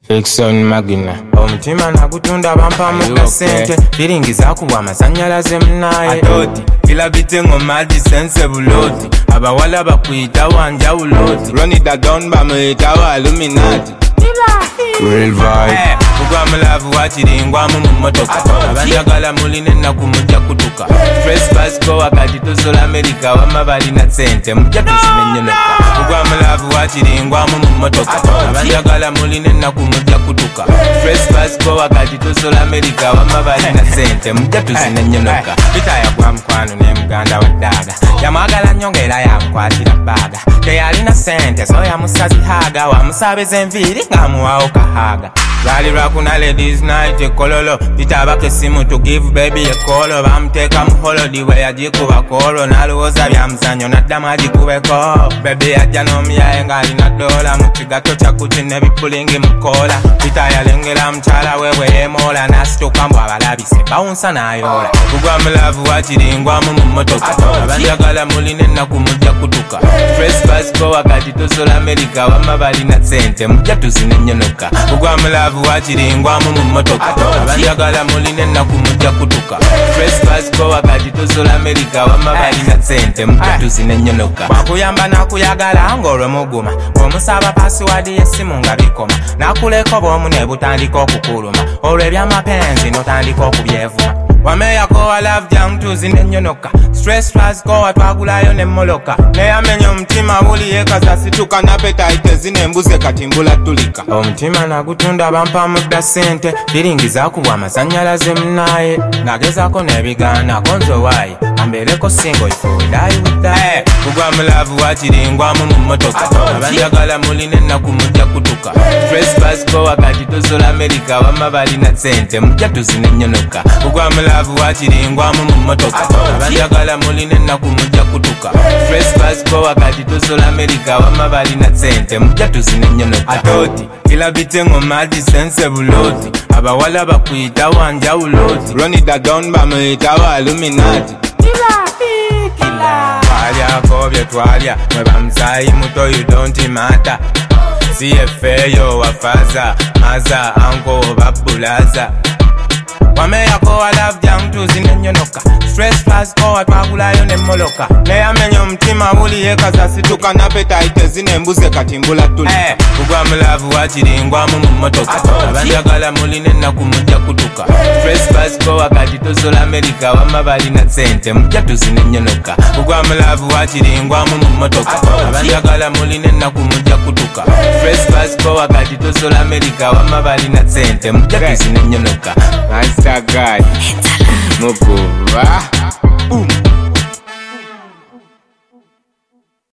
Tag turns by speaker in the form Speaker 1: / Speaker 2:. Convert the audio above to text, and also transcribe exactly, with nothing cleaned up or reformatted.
Speaker 1: Fiction Magina
Speaker 2: omutima nagutunda bampamu ka sente firingi zakuwa amasanyalaze mnaye
Speaker 3: atoti kila bite ngomadi sense buloti abawala bakwita wanja uloti run it down bamuyita wa Illuminati
Speaker 1: Real vibe
Speaker 3: hey, kugwa mulavu wachiringwa mu mmotoka abanjagala muline naku mujja kutuka Fresh Basco wakati tuzola America wama balina sente mujja tusimenyonoka kugwa mulavu wachiringwa mu mmotoka abanjagala muline naku mujja kutuka Fresh Basco wakati tuzola America wama balina sente mujja tusimenyonoka bitaya kwa mkwano ne muganda wadaga yamagala nyongera yankwatira baga teyalina sente so yamusazi haga wamusabeze enviri ngamuwawo kahaga Rally Rakuna ladies night e kololo Vitabake simu to give baby a call Bamteka muholo diwe ya jiku bakoro Naluoza vya mzanyo na dama jiku weko Baby ya janomi ya engali na dola Mchigato chakuchine vipulingi mkola Vita ya lengela mchala wewe emola Nasito kambo abalabise baunsa na ayola Kugwa mlavu wachiringwa mumumotoka Abanjagala muline na kumujja kutuka Fresh Basco wakati tuzola America wama balina sente mujja tuzinenyonoka Kugwa mlavu wachiringwa mu mmotoka abanjagala muline naku mujja kutuka Fresh Basco wakati tuzola America wama balina sente mujja tuzinenyonoka bakuyamba nakuyagala ngolwe muguma omusaba password yesimu nga bikoma nakuleko bomu ne butandika okukuluma olwe byamapenzi notandika okubyevuma wameyako wa love jam tuzinenyonoka Stress Basco watwagulayo ne moloka neyamenya omutima buli yekaza situka napetaite zinembuze katimbula tulika omutima nagutunda bampamu da sente firingi zakuwa amasanyalaze mnaye nagezako nebigana konzo wayi ambeleko single for die with that hey, kugwa mlavu wachiringwa mu mmotoka abanjagala muline naku mujja kutuka Fresh Basco wakati tuzola America wama balina sente mujja tuzinenyonoka kugwa mlavu wachiringwa mu mmotoka abanjagala muline naku mujja kutuka Fresh Basco wakati tuzola America wama balina sente mujja tuzinenyonoka atoti kila bite ngomadi sense buloti abawala bakwita wanja uloti run it down bamuyita wa Illuminati Twalya kobye twalya mweba msayi muto you don't matter C F A yo wafaza maza anko babulaza wameyako wa love jam tuzinenyonoka Stress Basco watwagulayo ne moloka neyamenya omutima buli yekaza situka napetaite zinembuze katimbula tuli hey, kugwa mlavu wachiringwa mu mmotoka abanjagala muline naku mujja kutuka Fresh Basco wakati tuzola America wama balina sente mujja tuzinenyonoka kugwa mlavu wachiringwa mu mmotoka abanjagala muline naku mujja kutuka Fresh Basco wakati tuzola America wama balina sente mujja tuzinenyonoka
Speaker 1: Nice guy Mukuba
Speaker 3: Boom